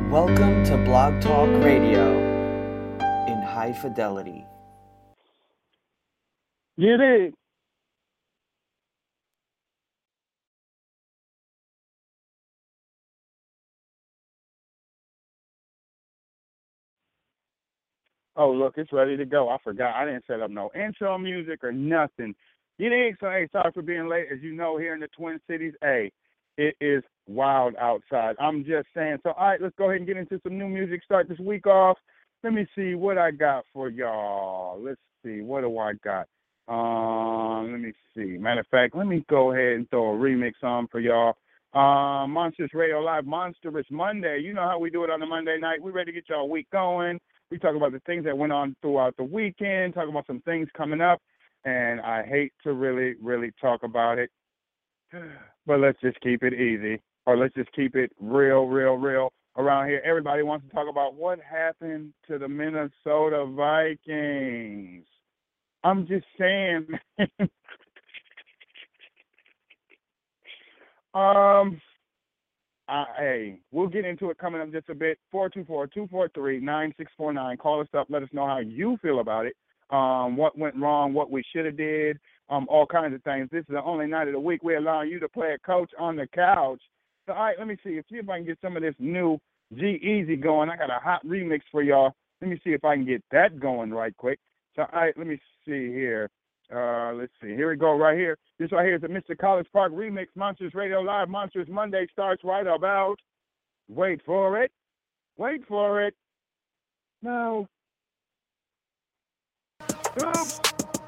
Welcome to Blog Talk Radio in high fidelity. You dig? Oh, look, it's ready to go. I forgot. I didn't set up no intro music or nothing. You dig? So, hey, sorry for being late. As you know, here in the Twin Cities, hey, it is wild outside. I'm just saying. So, all right, let's go ahead and get into some new music. Start this week off. Let me see what I got for y'all. Let's see. What do I got? Let me see. Matter of fact, let me go ahead and throw a remix on for y'all. Monsters Radio Live, Monstrous Monday. You know how we do it on the Monday night. We're ready to get y'all week going. We talk about the things that went on throughout the weekend, talk about some things coming up, and I hate to really, really talk about it, but let's just keep it easy, or let's just keep it real, real, real around here. Everybody wants to talk about what happened to the Minnesota Vikings. I'm just saying. Hey, we'll get into it coming up just a bit. 424-243-9649. Call us up. Let us know how you feel about it. What went wrong, what we should have did, all kinds of things. This is the only night of the week we're allowing you to play a coach on the couch. So, all right, let me see if I can get some of this new G-Eazy going. I got a hot remix for y'all. Let me see if I can get that going right quick. So, all right, let me see here. Let's see. Here we go right here. This right here is the Mr. College Park remix. Monsters Radio Live. Monsters Monday starts right about. Wait for it. Wait for it. No. Oops.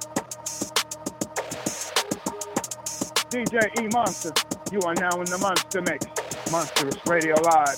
DJ E Monster. You are now in the Monster Mix. Monsters Radio Live.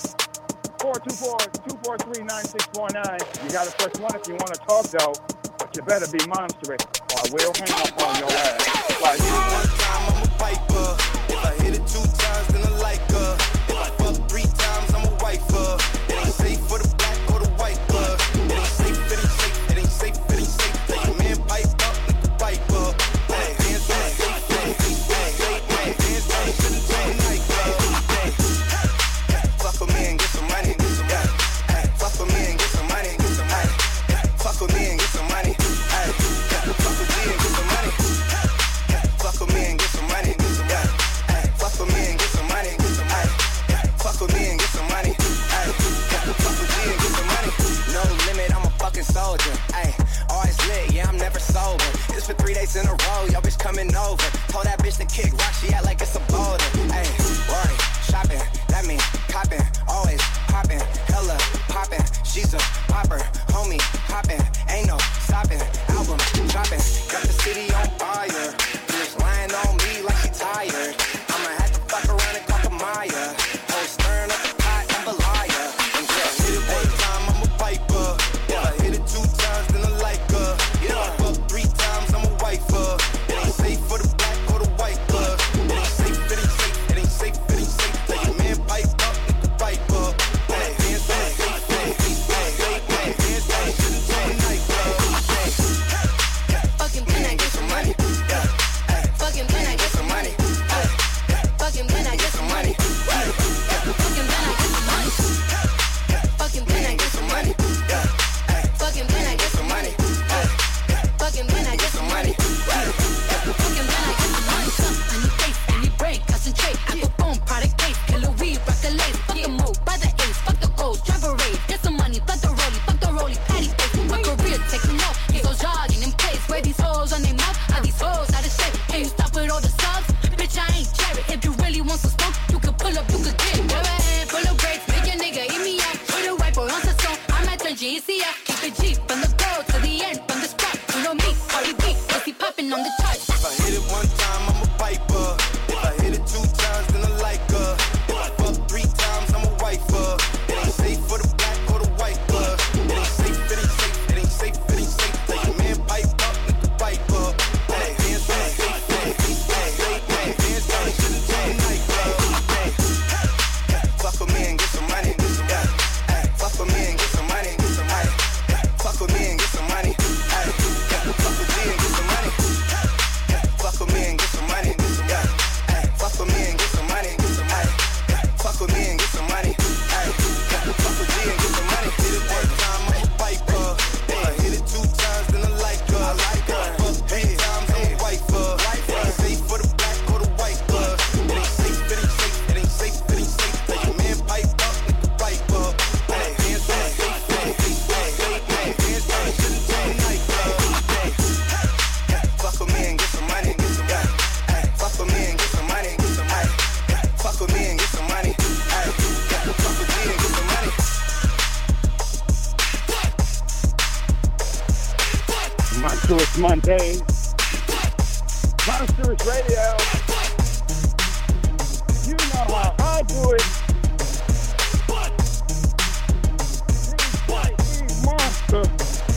424-243-9649. You got to press 1 if you want to talk, though. But you better be monstrous, or I will hang up on your ass. Like, one time, I'm a piper. If I hit it 2 times, then I like her. If I fuck 3 times, I'm a wifer. It ain't safe for the black or the white blood. It ain't safe, it ain't safe, it ain't safe, it ain't safe. Tell your man pipe up, like the piper. Hey, hands on the safe, hey, hands on the night club. Fuck with me and get some money, get some money. Fuck with me and get some money, get some money. Fuck with me and get some money. Fuck with me and get some money. Fuck with me and get some money. Fuck with me and get some money. Fuck with me and get some money. Fuck with me and get some money. No limit, I'm a fucking soldier. Always lit, yeah, I'm never sober. It's for 3 days in a row, yo bitch coming over. Told that bitch to kick rock, she act like it's a boulder. Worry, shopping, that mean copping, always popping, hella popping. She's a popper, homie, hopping, ain't no stopping. Album dropping, got the city on fire. Bitch lying on me like she tired. I'ma have to fuck around and call a Maya. Oh, stirring up the pot, I'm a liar. And just hit it 1 time, I'm a piper. If I hit it 2 times, then I like her. If I fuck 3 times, I'm a wifer. It ain't safe for the black or the white blood. It ain't safe, it ain't safe, it ain't safe, it ain't safe. Tell your man pipe up, like the piper. Monstrous Monday. Monstrous Radio. You know how I do it. These monsters.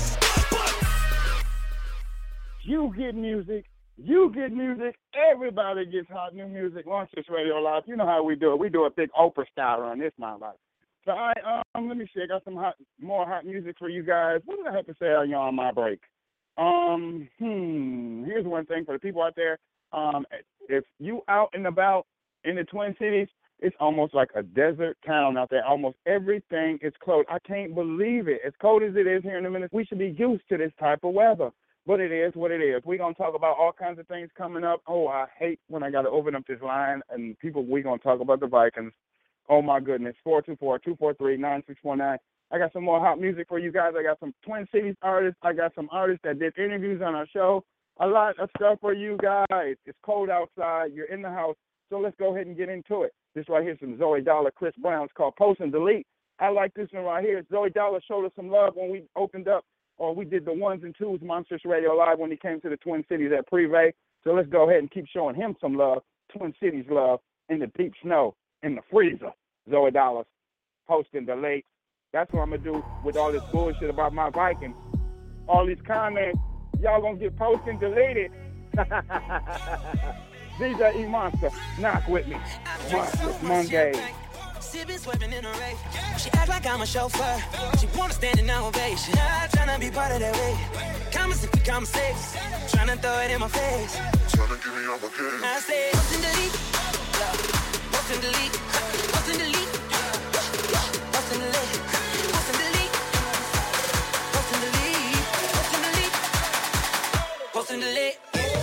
You get music. You get music. Everybody gets hot new music. Monstrous Radio Live. You know how we do it. We do a big Oprah style on this, my life. So let me see. I got some more hot music for you guys. What did I have to say on my break? Here's one thing for the people out there. If you out and about in the Twin Cities, it's almost like a desert town out there. Almost everything is closed. I can't believe it. As cold as it is here in the Minnesota, we should be used to this type of weather. But it is what it is. We're going to talk about all kinds of things coming up. Oh, I hate when I got to open up this line and we're going to talk about the Vikings. Oh, my goodness. 424-243-9619. I got some more hot music for you guys. I got some Twin Cities artists. I got some artists that did interviews on our show. A lot of stuff for you guys. It's cold outside. You're in the house. So let's go ahead and get into it. This right here is from Zoe Dollar, Chris Brown. It's called Post and Delete. I like this one right here. Zoe Dollar showed us some love when we opened up, or we did the 1s and 2s Monstrous Radio Live when he came to the Twin Cities at Privé. So let's go ahead and keep showing him some love. Twin Cities love in the deep snow, in the freezer. Zoe Dollar, Post and Delete. That's what I'm going to do with all this bullshit about my Vikings. All these comments, y'all going to get posted and deleted. DJ E Monster, knock with me. Monstrous Monday. Sipping, swerving in a race. She act like I'm a chauffeur. She wanna stand in ovation. I'm tryna be part of that way. Conversation, conversation. Tryna throw it in my face. Tryna get me on my game. I say, post and delete. Post and delete. Post and delete. Post and delete. Post and delete. Post and delete. Post and delete. Post and delete.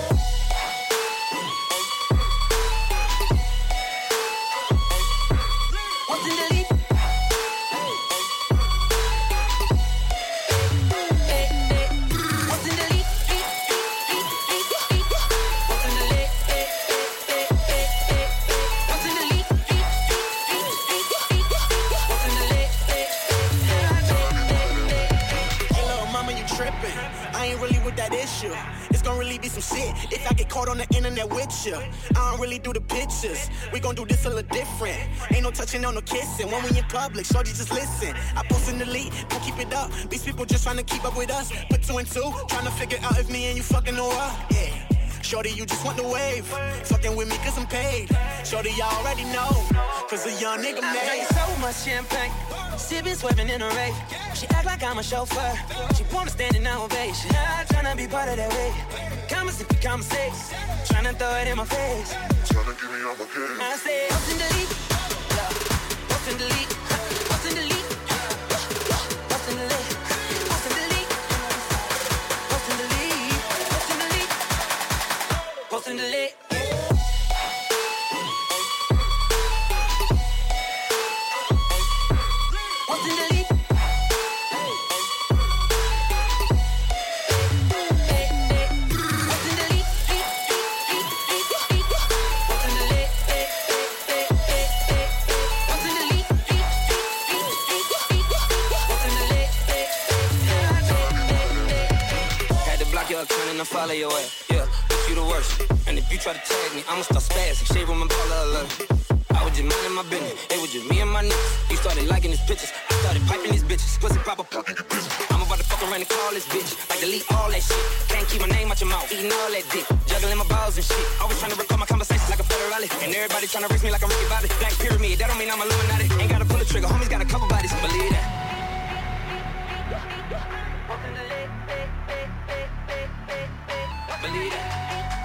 It's gonna really be some shit if I get caught on the internet with you. I don't really do the pictures. We gon' do this a little different. Ain't no touching, no kissing. When we in public, shorty just listen. I post and delete, don't keep it up. These people just trying to keep up with us. Put 2 and 2, trying to figure out if me and you fucking or what. Yeah. Shorty, you just want the wave. Fucking with me cause I'm paid. Shorty, you already know. Cause a young nigga made. I drank so much champagne. Sipping, swerving in a rave. She act like I'm a chauffeur. She wanna stand in ovation. I'm tryna be part of that way. Conversation, conversation. Tryna throw it in my face. Tryna get me on my game. I say, post and delete. Post and delete. Post and delete. Post and delete. Post and delete. Post and delete. Post and delete. Post and delete. Follow your way, yeah, but you the worst. And if you try to tag me, I'ma start spazzing. Shave on my baller alert. I was just minding my business. It was just me and my niggas. He started liking his pictures. I started piping these bitches. Pussy proper. I'm about to fuck around and call this bitch. Like delete all that shit. Can't keep my name out your mouth. Eating all that dick. Juggling my balls and shit. Always trying to record my conversations like a federale. And everybody trying to reach me like I'm Ricky Bobby. Black pyramid, that don't mean I'm Illuminati. Ain't gotta pull a trigger. Homies got a couple bodies. Believe that. Believe that.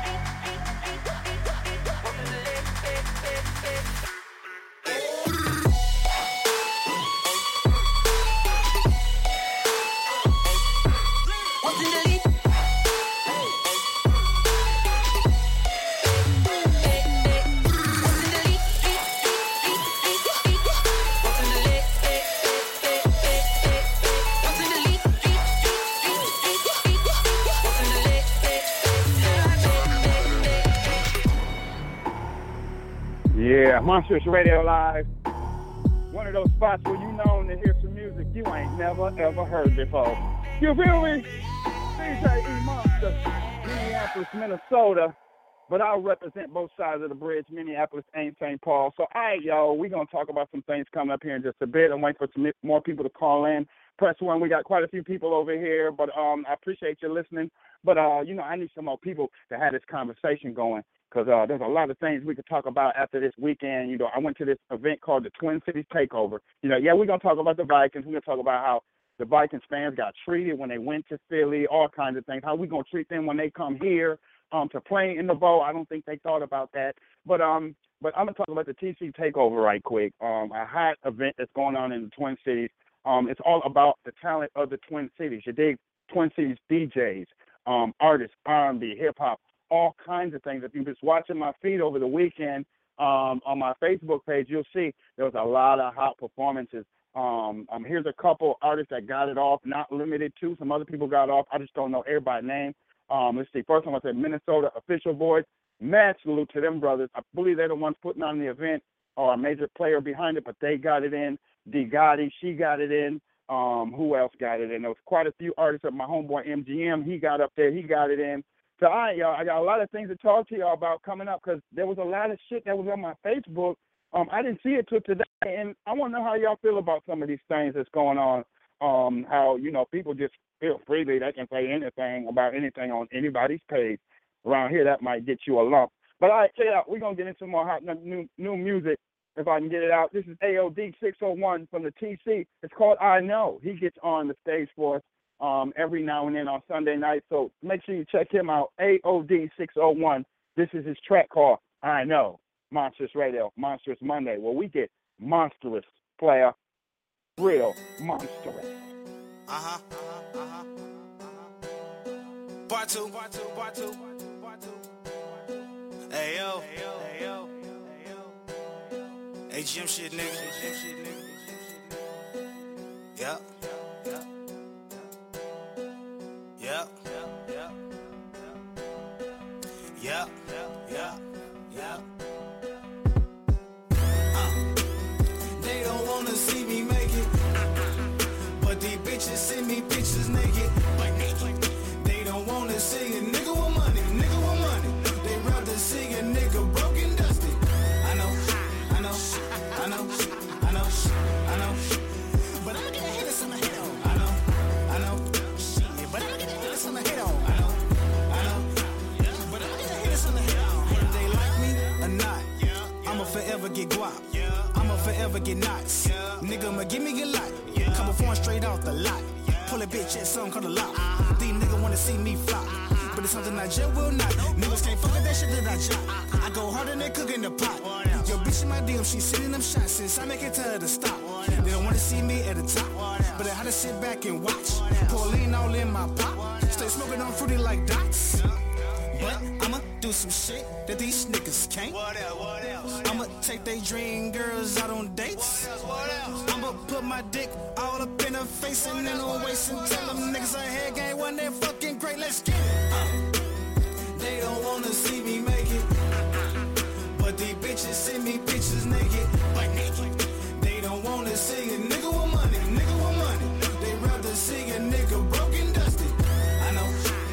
Yeah, Monstrous Radio Live. One of those spots where you known to hear some music you ain't never ever heard before. You feel me? DJ E Monster, Minneapolis, Minnesota. But I'll represent both sides of the bridge. Minneapolis ain't St. Paul. So, all right, y'all, we're going to talk about some things coming up here in just a bit. I'm waiting for some more people to call in. Press 1, we got quite a few people over here, but I appreciate you listening. But, you know, I need some more people to have this conversation going because there's a lot of things we could talk about after this weekend. You know, I went to this event called the Twin Cities Takeover. You know, yeah, we're going to talk about the Vikings. We're going to talk about how the Vikings fans got treated when they went to Philly, all kinds of things, how we going to treat them when they come here. To play in the bowl, I don't think they thought about that. But I'm gonna talk about the TC Takeover right quick. A hot event that's going on in the Twin Cities. It's all about the talent of the Twin Cities. You dig Twin Cities DJs, artists, R&B, hip hop, all kinds of things. If you're just watching my feed over the weekend on my Facebook page, you'll see there was a lot of hot performances. Here's a couple artists that got it off, not limited to. Some other people got off. I just don't know everybody's name. Let's see. First, I'm going to say Minnesota Official Boys. Mad salute to them brothers. I believe they're the ones putting on the event or a major player behind it, but they got it in. D. Gotti, she got it in. Who else got it in? There was quite a few artists. My homeboy MGM, he got up there. He got it in. So, all right, y'all, I got a lot of things to talk to y'all about coming up because there was a lot of shit that was on my Facebook. I didn't see it till today, and I want to know how y'all feel about some of these things that's going on. How, you know, people just feel freely they can say anything about anything on anybody's page. Around here, that might get you a lump. But all right, check it out. We're going to get into more hot new music if I can get it out. This is AOD 601 from the TC. It's called I Know. He gets on the stage for us every now and then on Sunday night. So make sure you check him out, AOD 601. This is his track called I Know. Monstrous Radio, Monstrous Monday, where we get monstrous, player. Real monstrous. Part two. Hey yo. AGM shit, nigga. Yep. They don't wanna see me make it, but these bitches send me pictures naked. They don't wanna see a nigga with money. They rather see a nigga broken dusty. I know. But I'ma get a hit or something to hit on. I know. Shit, but I'ma get a hit or something to hit on. I know. But I'ma get a hit or something to hit on. Whether they like me or not, I'ma forever get guap. I'ma forever get knots. Nigga, I'ma give me a lot. Couple foreign straight off the lot. Pull a bitch at something called a lot. These niggas wanna see me flop, but it's something I just will not. Niggas can't fuck with that shit that I drop. I go harder than cooking the pot. Yo, bitch in my DM, she sitting them shots since I make it tell her to stop. They don't wanna see me at the top, but I had to sit back and watch. Pour lean all in my pot. Stay smoking on fruity like dots. But I'ma do some shit that these niggas can't. What else? I'ma take they dream girls out on dates. I'ma put my dick all up in her face and then no waist and tell them niggas I had game one they fucking great. Let's get it. They don't wanna see me make it, but these bitches send me pictures naked. They don't wanna see a nigga with money. They rather see a nigga broken dusty. I know.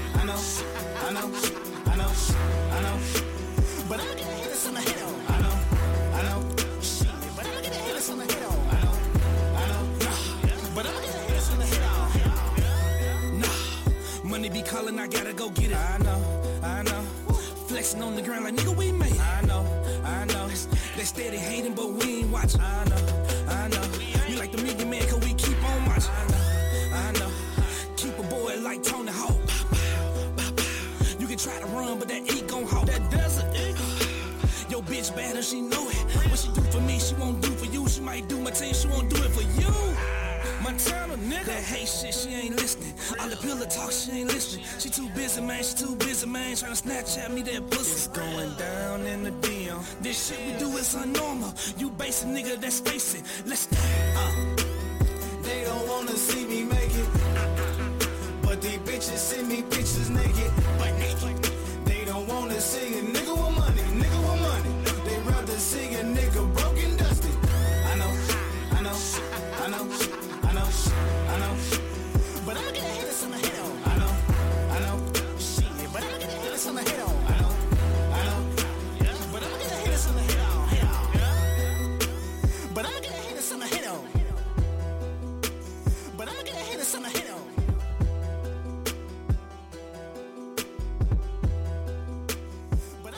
But I'ma get a hit or something to hit on. I know. Shit, but I'ma get a hit or something to hit on. I know. But I'ma get a hit or something to hit on. Nah, money be calling, I gotta go get it. I know. Flexing on the ground like nigga, we made it. I know. They steady hating, but we ain't watching. I know. We like the Mega Man, cause we keep on watching. I know. Keep a boy like Tony Hawk. You can try to run, but that E gon' hold. That doesn't. Yo, bitch bad and she know it. What she do for me, she won't do for you. She might do my team, she won't do it for you. Montana, nigga. That hate shit, she ain't listening. All the pillar talk, she ain't listening. She too busy, man. Trying to Snapchat me that pussy. It's going down in the DM. This shit we do is unnormal. You basic nigga, that's facing. Let's go. They don't wanna see me make it, but these bitches send me pictures naked. They don't wanna see a nigga with money. They rather see a nigga broken dusty. I know. But I'ma get a hit or something to hit on. I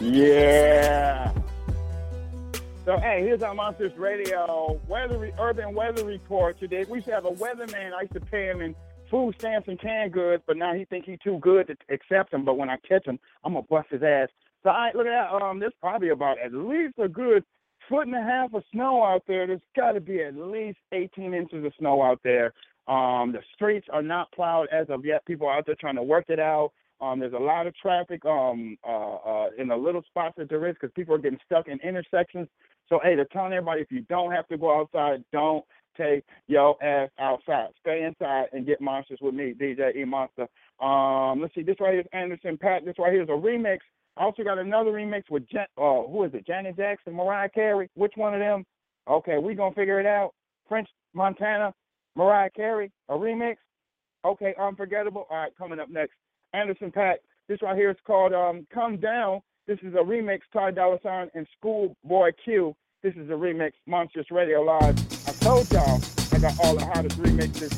Yeah. So, hey, here's our Monsters Radio urban weather report today. We used to have a weatherman. I used to pay him in food stamps and canned goods, but now he think he's too good to accept him. But when I catch him, I'm going to bust his ass. So, look at that. There's probably about at least a good 1.5 feet of snow out there. There's got to be at least 18 inches of snow out there. The streets are not plowed as of yet. People are out there trying to work it out. There's a lot of traffic in the little spots that there is because people are getting stuck in intersections. So, hey, they're telling everybody if you don't have to go outside, don't take your ass outside. Stay inside and get monsters with me, DJ E Monster. Let's see, this right here is Anderson .Paak. This right here is a remix. I also got another remix with, who is it, Janet Jackson, Mariah Carey? Which one of them? Okay, we going to figure it out. French Montana, Mariah Carey, a remix. Okay, Unforgettable. All right, coming up next, Anderson .Paak. This right here is called Come Down. This is a remix, Ty Dolla $ign and Schoolboy Q. This is a remix, Monsters Radio Live. I told y'all I got all the hottest remixes.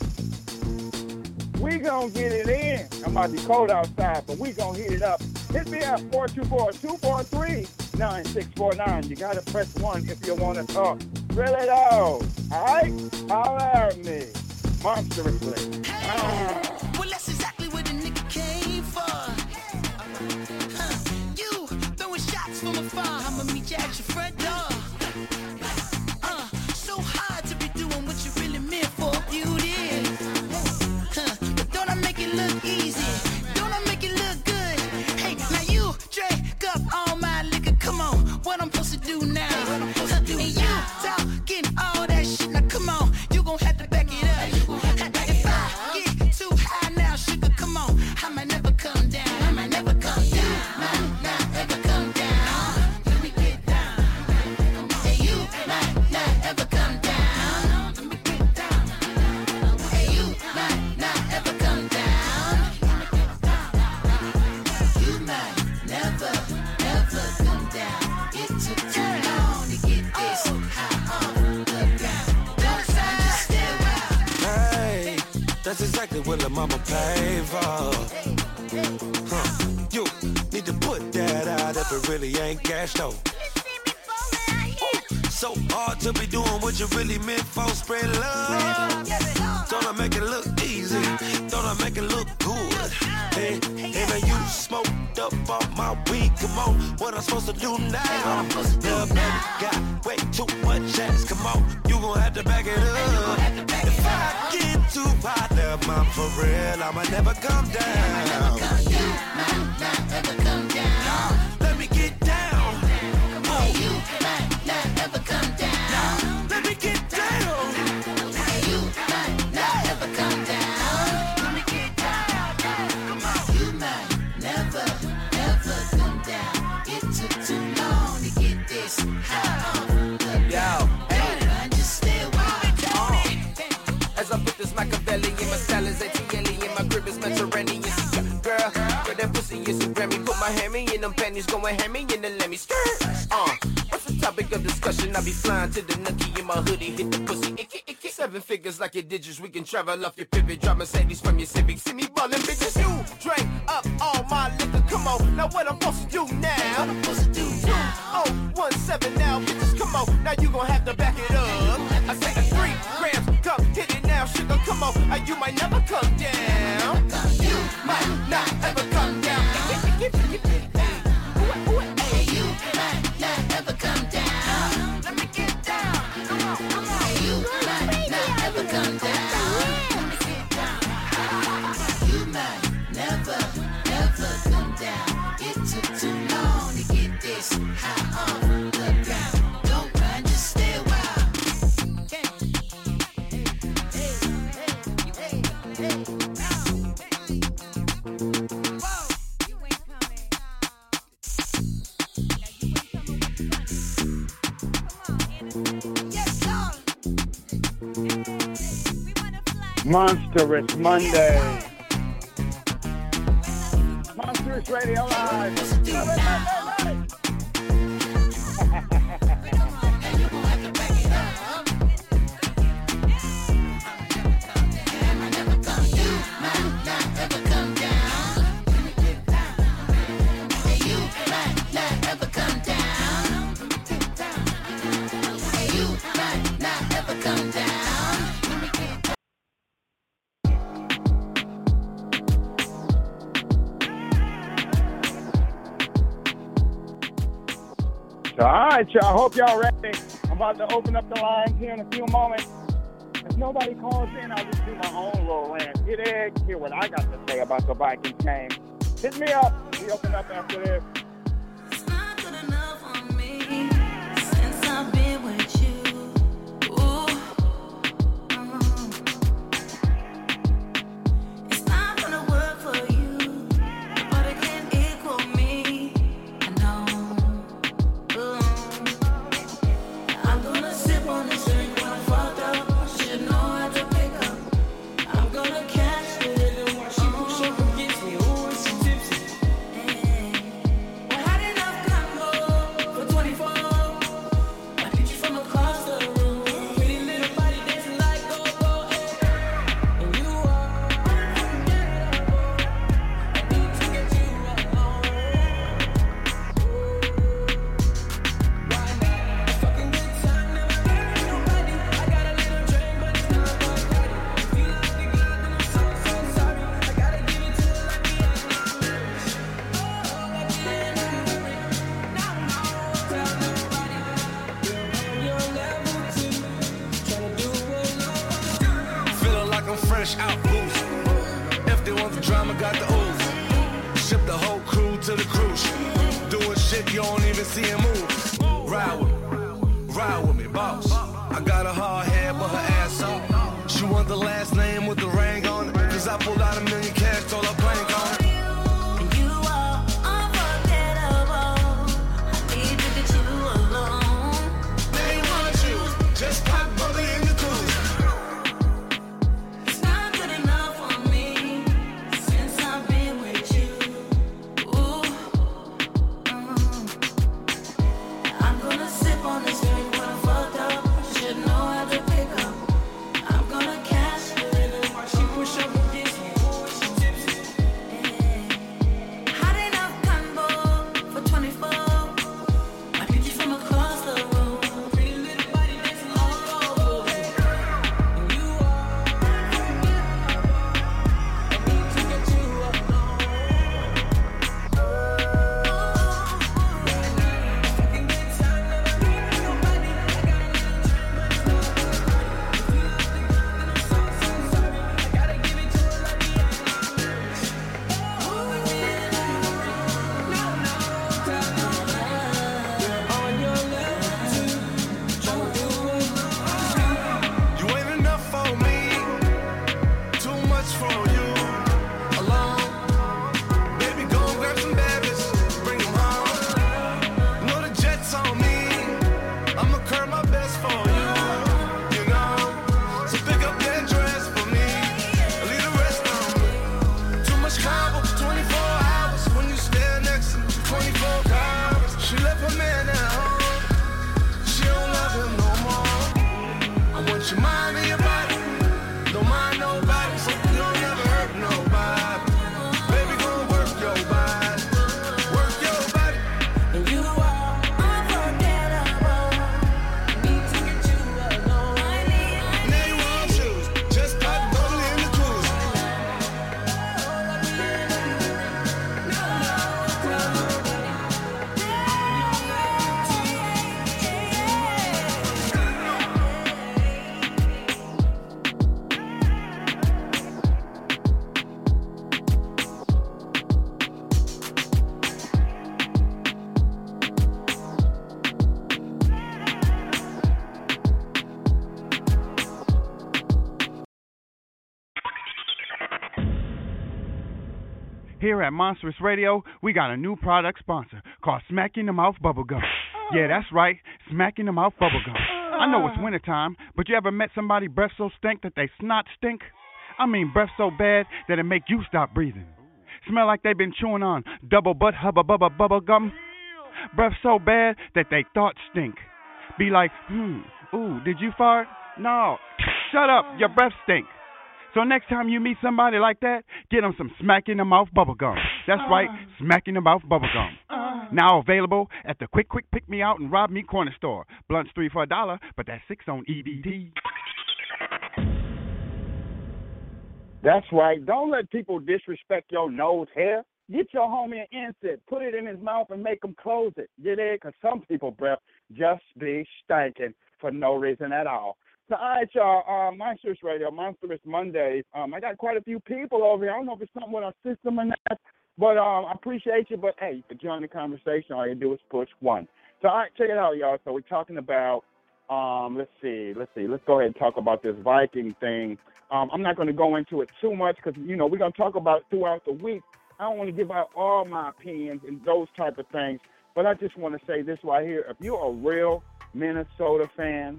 We gonna get it in. It might be cold outside, but we gonna heat it up. Hit me up, 424-243-9649. You gotta press 1 if you wanna talk. Really though, alright? Holler at me. Monstrously. Well, that's exactly what the nigga came for. You throwing shots from afar. I'ma meet you at your front door. So hard to be doing what you really meant for, beauty. But don't I make it look easy? Don't I make it look good? Hey, now you drink up all my liquor. Come on, what I'm supposed to do now? And you talking all that shit. Now come on, you gon' have to back it up. If I get too high now, sugar, come on, I might never come down. I might never come down. Might not ever come down. Let me get down. Hey, you might not ever come down. Let me get down. Hey, you might not ever come down. You might never, ever come down. It took too long to get this high off the ground. Don't say stay wild. Hey, that's exactly what the mama paid for. You need to put that out if it really ain't cash though. So hard to be doing what you really meant for. Spread love. Don't I make it look easy? Don't I make it look good? Hey, and you smoked up all my weed. Come on, what I'm supposed to do now? The baby got way too much ass. Come on, you gon' have to back it up. If I get too hot, love mom for real, I'ma never come down. You might not ever come down. Let me get down. Oh, you might not ever come down. Let me get down. You might not ever come down. Let me get down. You might never, ever come down. It took too long to get this high off the ground. Just stay wild. As I put this Machiavelli in my style is ATL in my grip is Mediterranean. Girl, that pussy is a Grammy. Put my hammy in them panties, going hammy and then let me skirt. What's the topic of discussion? I be flying to the nookie in my hoodie, hit the pussy, icky. 7 figures like your digits, we can travel off your pivot. Drive Mercedes from your Civic, see me ballin' bitches. You drank up all my liquor, come on. Now what I'm supposed to do now? What I'm supposed to do now? 2017 now, bitches, come on. Now you gon' have to back it up. I say 3 grams, come hit it now, sugar, come on. You might never come down. You might not ever come down. Hey, you might not ever come down. Let me get down. Hey, you might not ever come down. Let me get down. You might never, ever come down. It took too long to get this high off the ground. Don't run, just stay wild. Monstrous Monday. Monsters Radio Live. So, all right, y'all. I hope y'all ready. I'm about to open up the lines here in a few moments. If nobody calls in, I'll just do my own little rant. Get in, hear what I got to say about the Vikings game. Hit me up. We open up after this. It's not good enough on me since I've been with you. Ooh. It's not gonna work for you, but it can equal me. I know. Ooh. I'm gonna sip on this drink when I'm fucked up. I should know how to pick up. I'm gonna catch it and watch you push up against me. Ooh, it's so tipsy. Fresh out boost. If they want the drama, got the ooze. Ship the whole crew to the cruise. Doing shit you don't even see him move. Ride with me, boss. I got a hard head, but her ass off. She want the last name with the ring on it. Cause I pulled out $1 million cash, told her blank on it. Just pop bubbly in the cruise. It's not good enough for me since I've been with you. Ooh. I'm gonna sip on this drink when I'm fucked up. Should know how to pick up. I'm gonna cash it and watch you push up against me. Ooh, she tipsy. Hot enough combo for 24. I pick you from across the room. Pretty little body dancing all over. And you are. I need to get you alone. Fucking good time, never leaving nobody. I got a little drink, but it's not enough. If you love the girl, then I'm so sorry. I gotta give it to her like the honor. Oh, we did it. No, tell nobody. We're on your level too. Tryna do it. You ain't enough for me. Too much for you. Alone. Baby, go grab some babies. Bring them home. Know the jet's on me. I'ma curb my best for you. You know. So pick up that dress for me. Leave the rest on me. Too much combo. 24 hours. When you stand next to me. 24 hours. She left her man at home. She don't love him no more. I want your mind and your body. Don't mind nobody, so you don't never hurt nobody. Baby, gon' work your body. Work your body. And you are unforgettable. Need to get you alone. Now you want shoes. Just pop bubbly in the cruise. Here at Monstrous Radio, we got a new product sponsor called Smack in the Mouth Bubblegum. Yeah, that's right, Smack in the Mouth Bubblegum. I know it's wintertime, but you ever met somebody breath so stink that they snot stink? I mean breath so bad that it make you stop breathing. Smell like they've been chewing on double butt hubba bubba bubble gum. Breath so bad that they thoughts stink. Be like, ooh, did you fart? No, shut up, your breath stink. So next time you meet somebody like that, get them some Smack in the Mouth Bubblegum. That's right, Smack in the Mouth Bubblegum. Now available at the Quick Pick Me Out and Rob Me Corner Store. Blunts 3 for $1, but that's 6 on EBT. That's right. Don't let people disrespect your nose hair. Get your homie an insert, put it in his mouth and make him close it. You dig? Because some people breath just be stinking for no reason at all. So, all right, y'all, Monstrous Radio, Monstrous Mondays. I got quite a few people over here. I don't know if it's something with our system or not, but I appreciate you. But, hey, you can join the conversation. All you do is push 1. So, all right, check it out, y'all. So, we're talking about, let's see. Let's go ahead and talk about this Viking thing. I'm not going to go into it too much because, you know, we're going to talk about it throughout the week. I don't want to give out all my opinions and those type of things, but I just want to say this right here. If you're a real Minnesota fan,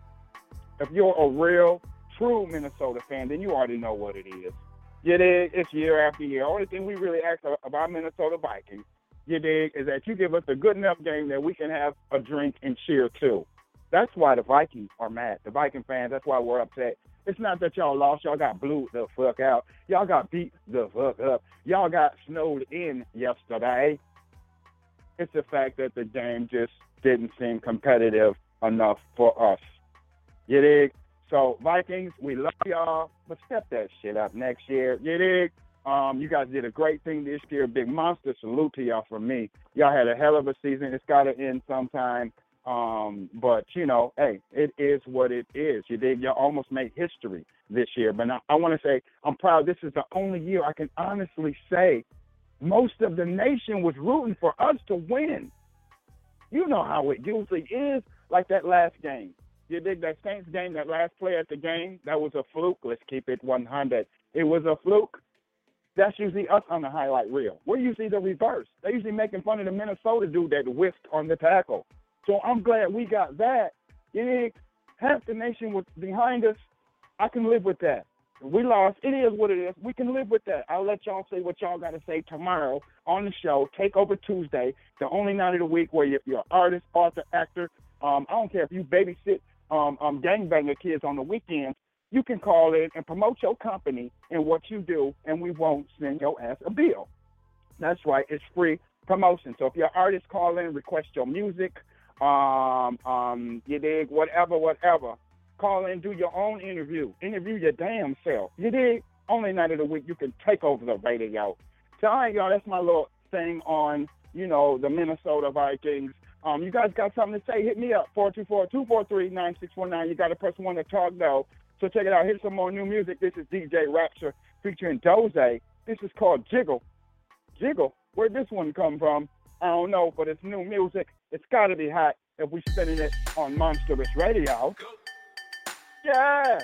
if you're a real, true Minnesota fan, then you already know what it is. You dig? It's year after year. Only thing we really ask about Minnesota Vikings, you dig, is that you give us a good enough game that we can have a drink and cheer too. That's why the Vikings are mad. The Viking fans, that's why we're upset. It's not that y'all lost. Y'all got blew the fuck out. Y'all got beat the fuck up. Y'all got snowed in yesterday. It's the fact that the game just didn't seem competitive enough for us. You dig? So, Vikings, we love y'all, but step that shit up next year. You dig? You guys did a great thing this year. Big monster salute to y'all from me. Y'all had a hell of a season. It's got to end sometime. But, you know, hey, it is what it is. You dig? Y'all almost made history this year. But I want to say I'm proud. This is the only year I can honestly say most of the nation was rooting for us to win. You know how it usually is, like that last game. You dig? That Saints game, that last play at the game, that was a fluke. Let's keep it 100. It was a fluke. That's usually us on the highlight reel. We're usually the reverse. They're usually making fun of the Minnesota dude that whiffed on the tackle. So I'm glad we got that. You know, half the nation was behind us. I can live with that. We lost. It is what it is. We can live with that. I'll let y'all say what y'all got to say tomorrow on the show. Take Over Tuesday, the only night of the week where you're an artist, author, actor. I don't care if you babysit gangbanger kids on the weekends. You can call in and promote your company and what you do, and we won't send your ass a bill. That's right. It's free promotion. So if you're an artist, call in, request your music. You dig, whatever. Call in, do your own interview your damn self. You dig? Only night of the week you can take over the radio. So, all right, y'all, that's my little thing on, you know, the Minnesota Vikings. You guys got something to say? Hit me up, 424-243-9619. You got a person want to talk, though. So check it out. Here's some more new music. This is DJ Rapture featuring Doze. This is called Jiggle. Jiggle? Where'd this one come from? I don't know, but it's new music. It's got to be hot if we spinning it on Monstrous Radio. Yeah.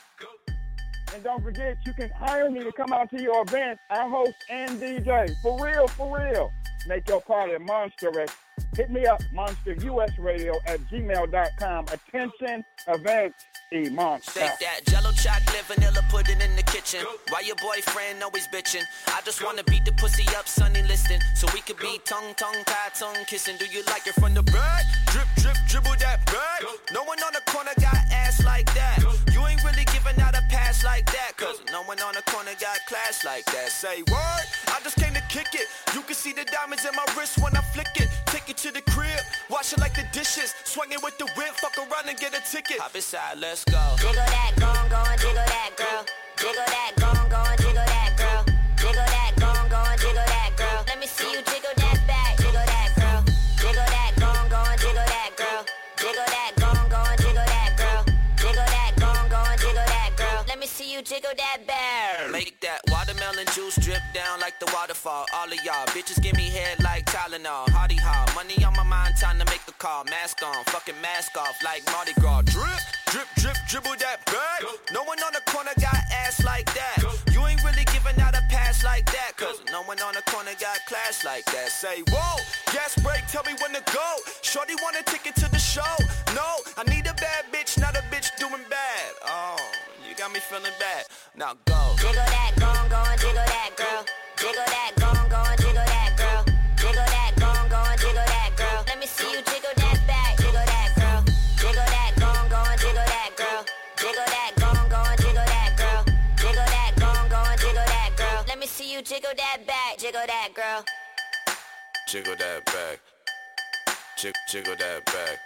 And don't forget, you can hire me to come out to your event. I host and DJ. For real. Make your party monstrous. Hit me up, monsterusradio@gmail.com. Attention, events, E-Monster. Shake that Jello chocolate, vanilla pudding in the kitchen. Why your boyfriend always bitching? I just wanna beat the pussy up, Sonny, listen. So we could be tongue, tie, tongue kissing. Do you like it from the back? Drip, dribble that back. No one on the corner got ass like that. You ain't really giving out a pass like that. Cause no one on the corner got class like that. Say what? I just came to kick it. You can see the diamonds in my wrist when I flick it. Take it to the crib, wash it like the dishes. Swing it with the whip, fuck around and get a ticket. Hop inside, let's go. Jiggle that, gone, jiggle that, girl. Jiggle that, gone, jiggle that, girl. Jiggle that, gone, jiggle that, girl. Let me see you jiggle that back, jiggle that, girl. Jiggle that, gone, jiggle that, girl. Jiggle that, gone, jiggle that, girl. Jiggle that, gone, jiggle that, girl. Let me see you jiggle that back. Make that watermelon juice drip down like the waterfall. All of y'all bitches give me head like Tylenol. Hardy ha, money on my mind, time to make the call. Mask on, fucking mask off like Mardi Gras. Drip, dribble that bag. No one on the corner got ass like that. You ain't really giving out a pass like that. Cause no one on the corner got class like that. Say, whoa, gas break, tell me when to go. Shorty want a ticket to the show. No, I need a bad bitch, not a bitch doing bad. Oh, you got me feeling bad. Now go. Jiggle that, gone, jiggle that, girl. Jiggle that, gone, jiggle that, girl. Jiggle that, gone, jiggle that, girl. Let me see you jiggle that back, jiggle that, girl. Jiggle that, gone, jiggle that, girl. Jiggle that, gone, jiggle that, girl. Jiggle that, gone, jiggle that, girl. Let me see you jiggle that back, jiggle that, girl. Jiggle that back. Jiggle that back.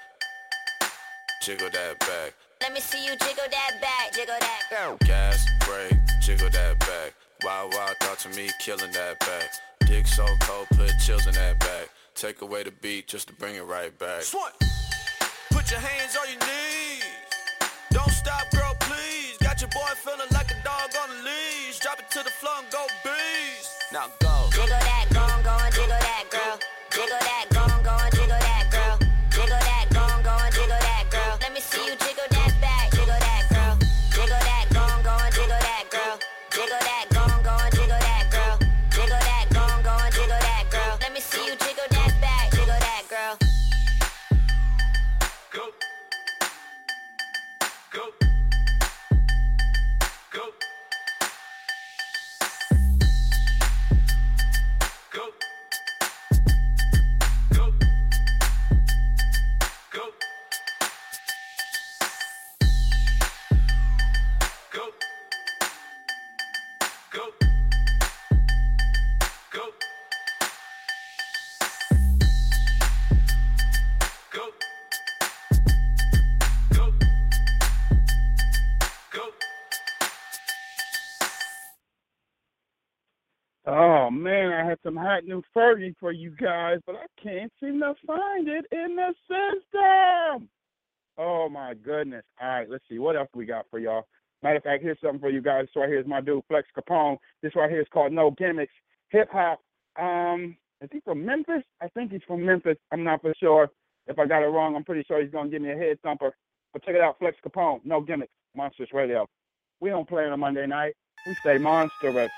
Jiggle that back. Let me see you jiggle that back, jiggle that, girl. Gas, brake, jiggle that back. Wild, talk to me, killing that back. Dick so cold, put chills in that back. Take away the beat just to bring it right back. Swan, put your hands on your knees. Don't stop, girl, please. Got your boy feeling like a dog on a leash. Drop it to the floor and go beast. Now go. Jiggle that, gone, gone, jiggle that, girl. Jiggle that, gone, gone, jiggle that, girl. Jiggle that, gone, gone, jiggle that, girl. Let me see you jiggle that back. Jiggle that, girl. Jiggle that, gone, gone, jiggle that, girl. Jiggle that, gone, gone, jiggle that, girl. Jiggle that, gone, gone, jiggle that, girl. Let me see you jiggle that back. Jiggle that, girl. Go. Go. Go. Go. Go. Go. Go. Go. Go. Go. Go. Go. Oh man, I had some hot new Fergie for you guys, but I can't seem to find it in the system. Oh my goodness. All right, let's see. What else we got for y'all? Matter of fact, here's something for you guys. This right here is my dude Flex Capone. This right here is called No Gimmicks. Hip hop. Is he from Memphis? I think he's from Memphis. I'm not for sure. If I got it wrong, I'm pretty sure he's gonna give me a head thumper. But check it out, Flex Capone. No Gimmicks. Monsters Radio. We don't play on a Monday night. We stay monstrous.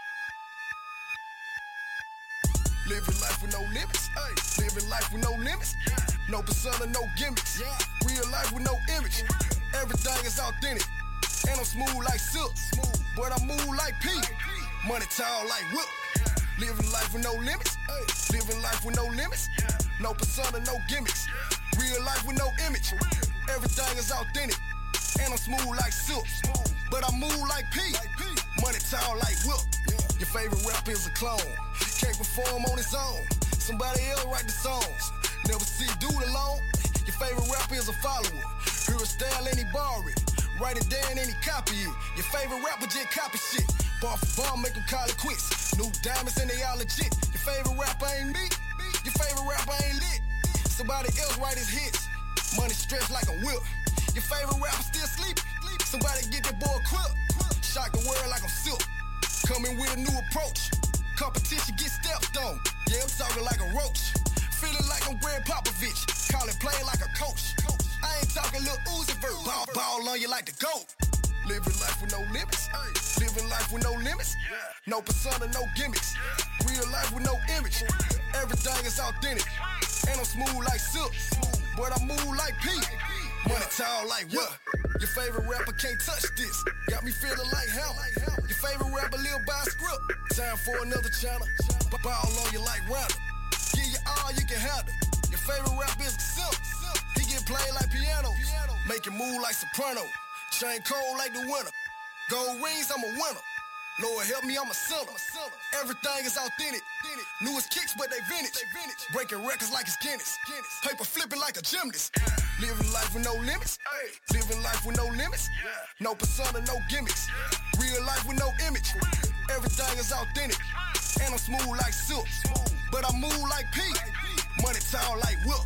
Living life with no limits, ay. Living life with no limits. No persona, no gimmicks. Real life with no image. Everything is authentic. And I'm smooth like silk. But I move like P. Money tall like Whip. Living life with no limits. ay. Living life with no limits. No persona, no gimmicks. Real life with no image. Everything is authentic. And I'm smooth like silk. But I move like P. Money tall like Whip. Your favorite rapper is a clone. Can't perform on his own. Somebody else write the songs. Never see dude alone. Your favorite rapper is a follower. Hear a style and he borrow it. Write it down and he copy it. Your favorite rapper just copy shit. Bar for bar, make them call it quits. New diamonds and they all legit. Your favorite rapper ain't me. Your favorite rapper ain't lit. Somebody else write his hits. Money stretched like a whip. Your favorite rapper still sleeping. Somebody get that boy a quilt. Shock the world like I'm silk. Coming with a new approach. Competition get stepped on. Yeah, I'm talking like a roach. Feeling like I'm Greg Popovich. Call it play like a coach. I ain't talking Lil Uzi Vert. Ball on you like the GOAT. Living life with no limits. Living life with no limits. No persona, no gimmicks. Real life with no image. Everything is authentic. And I'm smooth like silk. But I move like P. Money tall like what? Your favorite rapper can't touch this. Got me feeling like hell. Your favorite rapper live by a script. Time for another channel. Ball on you like Ronda. Give you all you can handle. Your favorite rapper is Silk. He get played like piano. Make it move like soprano. Chain cold like the winter. Gold rings, I'm a winner. Lord help me, I'm a sinner. Everything is authentic. Newest kicks, but they vintage. Breaking records like it's Guinness. Paper flipping like a gymnast. Living life with no limits. Living life with no limits. No persona, no gimmicks. Real life with no image. Everything is authentic. And I'm smooth like silk. But I move like P. Money tall like Whip.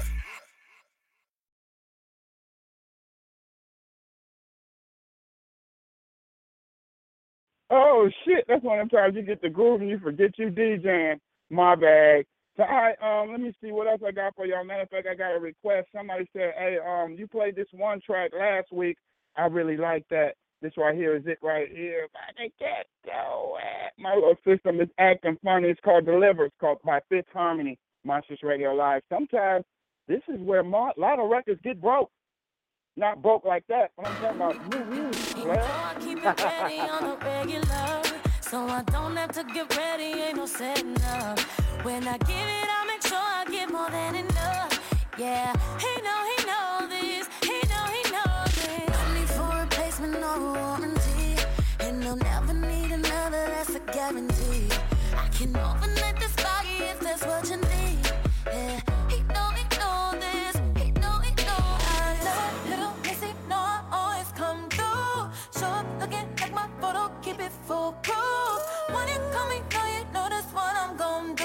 Oh shit, that's one of them times you get the groove and you forget you DJing. My bad. So let me see what else I got for y'all. Matter of fact, I got a request. Somebody said, hey, you played this one track last week. I really like that. This right here is it right here. I can't go at. My little system is acting funny. It's called Deliver. It's called by Fifth Harmony, Monsters Radio Live. Sometimes this is where a lot of records get broke. Not broke like that, but I'm talking about new music. I keep it ready on a regular, so I don't have to get ready, ain't no setting up. When I give it, I make sure I get more than enough. Yeah, he know this, he know this. No need for replacement or warranty, and he'll never need another, that's a guarantee. I can overnight this body if that's what you need. Yeah, he know this, he know I love little missy, know I always come through. Show up looking like my photo, keep it full proof. When you call me, know you know that's what I'm gon' do.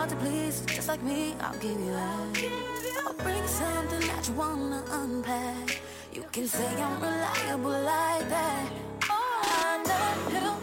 hard to please, just like me, I'll give you that. I'll bring something that you wanna unpack. You can say I'm reliable like that. Oh, I love you.